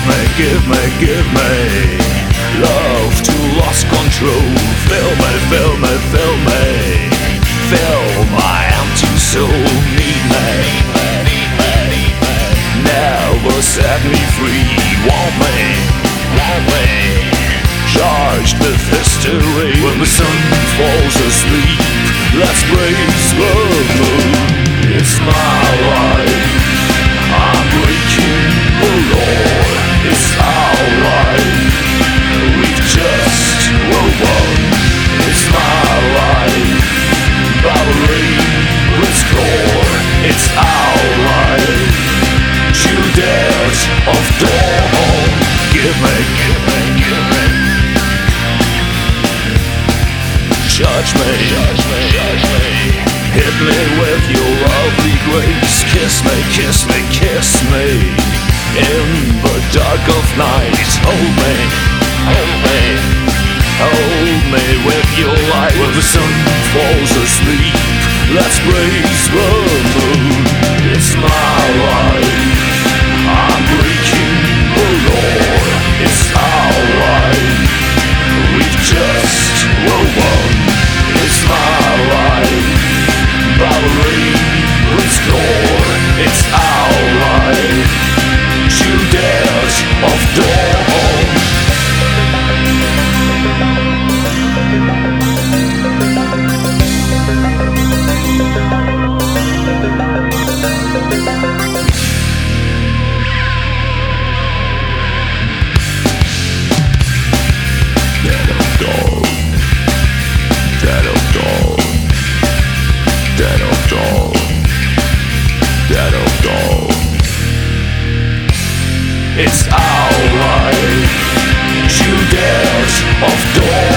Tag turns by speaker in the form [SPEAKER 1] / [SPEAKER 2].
[SPEAKER 1] give me love to lost control. Fill me, fill me, fill me. Fill my empty soul. Need me, never set me free. Want me, charged with history. When the sun falls asleep, let's praise the moon. It's my life, I'm breaking the law. It's our life, we've just won. It's my life, battling with score. It's our life, Judas of dawn. Give me, judge me. Hit me with your lovely grace. Kiss me in the dark of night. Hold me with your light. When the sun falls asleep, let's praise the moon. It's my life, I'm breaking the law. It's our life, we've just won. It's my life, battling with score. It's our life, Judas of dawn. Dead of dawn, dead of dawn, dead of dawn, dead of dawn. It's our life, Judas of dawn.